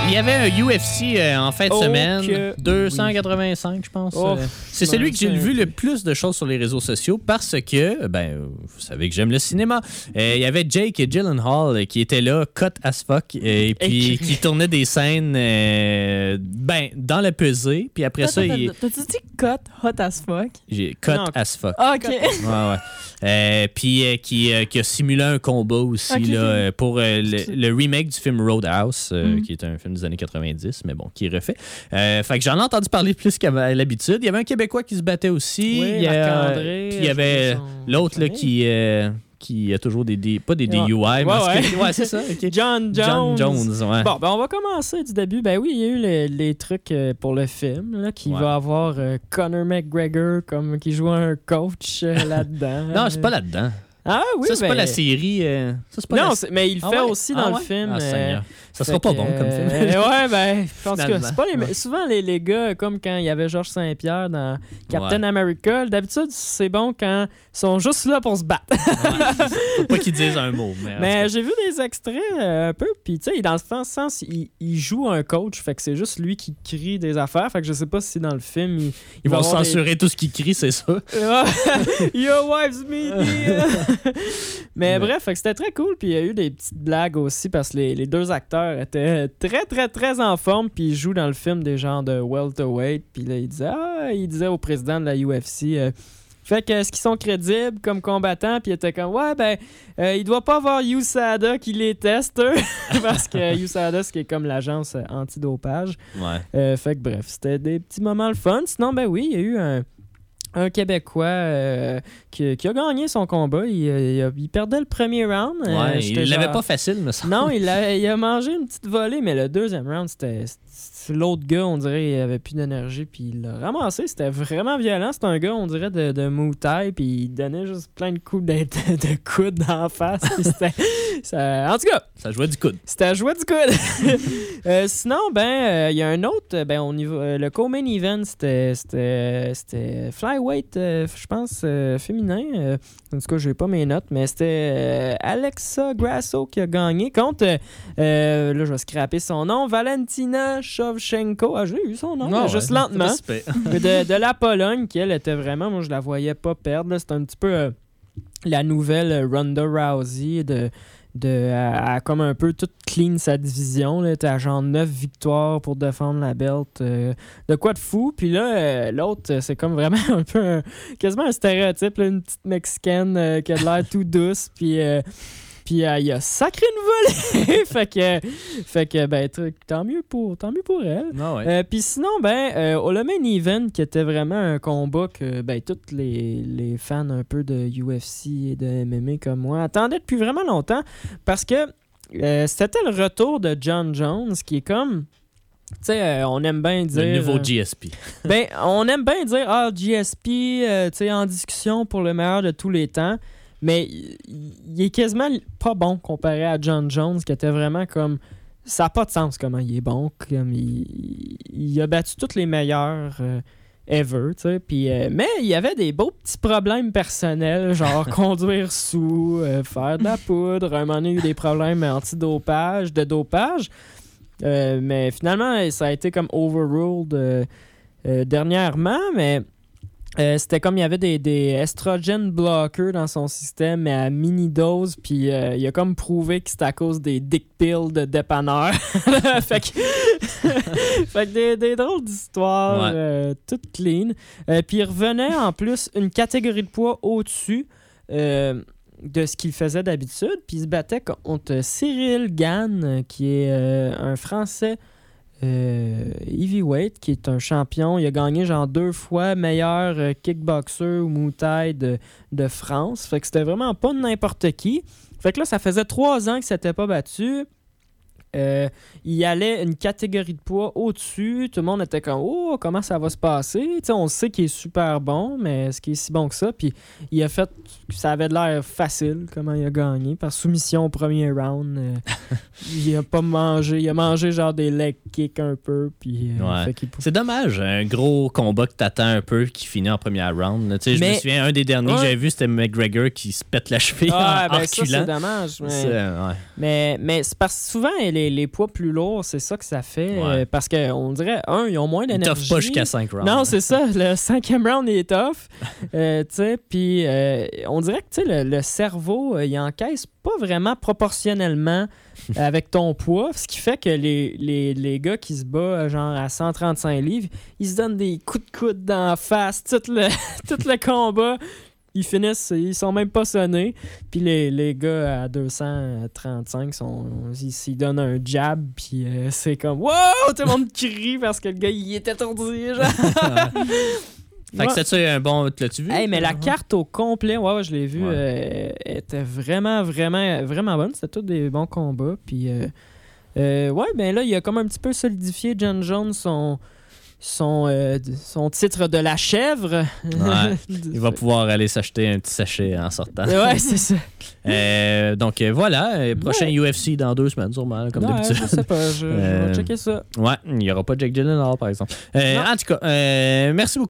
il y avait un UFC en fin de semaine, 285, je pense. C'est celui que j'ai vu le plus de choses sur les réseaux sociaux parce que, vous savez que j'aime le cinéma. Il y avait Jake Gyllenhaal qui était là, cut as fuck, et puis qui tournait des scènes dans le pesée. Puis après ça, T'as-tu dit cut hot as fuck? J'ai cut as fuck. OK. Ouais. Puis qui a simulé un combat aussi là, pour le remake du film Roadhouse, qui est un film des années 90, mais bon, qui est refait. Fait que j'en ai entendu parler plus qu'à l'habitude. Il y avait un Québécois qui se battait aussi. Oui, Marc-André. Puis il y avait l'autre là, qui a toujours pas des DUI, mais c'est ça. Okay. John Jones. Ouais. Bon, on va commencer du début. Ben oui, il y a eu les trucs pour le film, là, qui va avoir Conor McGregor qui joue un coach là-dedans. Non, c'est pas là-dedans. Ah oui, ça, c'est pas la série. Mais il le fait aussi dans le film. Ça sera pas bon comme film. Je pense que c'est pas souvent les gars, comme quand il y avait Georges Saint-Pierre dans Captain America, d'habitude, c'est bon quand ils sont juste là pour se battre. Faut pas qu'ils disent un mot. Mais j'ai vu des extraits un peu, puis tu sais, dans le sens, il joue un coach, fait que c'est juste lui qui crie des affaires, fait que je sais pas si dans le film, ils vont censurer tout ce qu'il crie, c'est ça. Your wife's me. Mais bref, fait que c'était très cool. Puis il y a eu des petites blagues aussi parce que les deux acteurs étaient très, très, très en forme. Puis ils jouent dans le film des genres de welterweight. Puis là, il disait au président de la UFC... fait que est-ce qu'ils sont crédibles comme combattants? Puis il était comme, il doit pas avoir USADA qui les teste, eux. Parce que USADA, c'est comme l'agence antidopage. Ouais. Fait que bref, c'était des petits moments le fun. Sinon, il y a eu un Québécois qui a gagné son combat. Il perdait le premier round. Il l'avait pas facile, mais ça. Non, il a mangé une petite volée, mais le deuxième round, c'était l'autre gars, on dirait, il avait plus d'énergie, puis il l'a ramassé. C'était vraiment violent. C'était un gars, on dirait, de Muay Thai, puis il donnait juste plein de coups de coude d'en face. En tout cas, ça jouait du coude. C'était jouer du coude. Sinon, il y a un autre, au niveau, le co-main event, c'était flyweight, je pense, féminin. En tout cas, j'ai pas mes notes, mais c'était Alexa Grasso qui a gagné contre, là, je vais scraper son nom, Valentina Shevchenko. Ah, j'ai eu son nom, juste lentement. de la Pologne, qui, elle, était vraiment, moi, je la voyais pas perdre. C'était un petit peu la nouvelle Ronda Rousey à comme un peu toute clean sa division. Elle était à genre 9 victoires pour défendre la belt. De quoi de fou. Puis là, l'autre, c'est comme vraiment un peu quasiment un stéréotype, là, une petite Mexicaine qui a l'air tout douce. Puis il a sacré une volée. fait que tant mieux pour elle. Ah ouais. Puis sinon, au le main event, qui était vraiment un combat que tous les fans un peu de UFC et de MMA comme moi attendaient depuis vraiment longtemps, parce que c'était le retour de John Jones, qui est comme... Tu sais, on aime bien dire... Le nouveau GSP. On aime bien dire, GSP, tu sais, en discussion pour le meilleur de tous les temps. Mais il est quasiment pas bon comparé à John Jones, qui était vraiment comme... Ça n'a pas de sens comment il est bon. Comme il a battu tous les meilleurs ever, tu sais. Mais il y avait des beaux petits problèmes personnels, genre conduire sous, faire de la poudre. Un moment donné, il y a eu des problèmes de dopage. Mais finalement, ça a été comme overruled dernièrement, mais... c'était comme il y avait des estrogen blockers dans son système, mais à mini-dose, puis il a comme prouvé que c'était à cause des dick pills de dépanneur. fait que des drôles d'histoires, toutes clean. Puis il revenait en plus une catégorie de poids au-dessus de ce qu'il faisait d'habitude, puis il se battait contre Cyril Gann, qui est un Français heavyweight, qui est un champion. Il a gagné genre 2 fois meilleur kickboxer ou Muay Thai de France. Fait que c'était vraiment pas n'importe qui. Fait que là, ça faisait 3 ans qu'il s'était pas battu. Il allait une catégorie de poids au-dessus. Tout le monde était comme « Oh, comment ça va se passer? » T'sais, on sait qu'il est super bon, mais est-ce qu'il est si bon que ça? Puis il a fait... Ça avait de l'air facile, comment il a gagné. Par soumission au premier round. Il a pas mangé. Il a mangé genre des leg kicks un peu. Puis, c'est dommage, un gros combat que t'attends un peu qui finit en première round. Je me souviens, un des derniers que j'avais vu, c'était McGregor qui se pète la cheville en reculant. Ça, c'est dommage. Mais c'est parce que souvent, les poids plus lourds, c'est ça que ça fait. Ouais. Parce qu'on dirait, ils ont moins d'énergie. Ils tough pas jusqu'à 5 rounds. Non, c'est ça. Le 5e round, il est tough. Puis on dirait que le cerveau, il encaisse pas vraiment proportionnellement avec ton poids. Ce qui fait que les gars qui se battent genre à 135 livres, ils se donnent des coups de coude dans la face tout le combat. Ils finissent, ils sont même pas sonnés. Puis les gars à 235, ils donnent un jab, puis c'est comme « Wow! » Tout le monde crie parce que le gars, il est étourdi. Fait que c'était un bon... L'as-tu vu? Hey, mais la carte au complet, ouais, je l'ai vu, était vraiment, vraiment, vraiment bonne. C'était tous des bons combats. Puis, ben là, il a comme un petit peu solidifié Jon Jones son titre de la chèvre. Ouais. Il va pouvoir aller s'acheter un petit sachet en sortant. Ouais, c'est ça. Donc voilà, prochain UFC dans 2 semaines, sûrement, comme d'habitude. Je sais pas, je vais checker ça. Ouais, il n'y aura pas Jake Gyllenhaal, par exemple. En tout cas, merci beaucoup.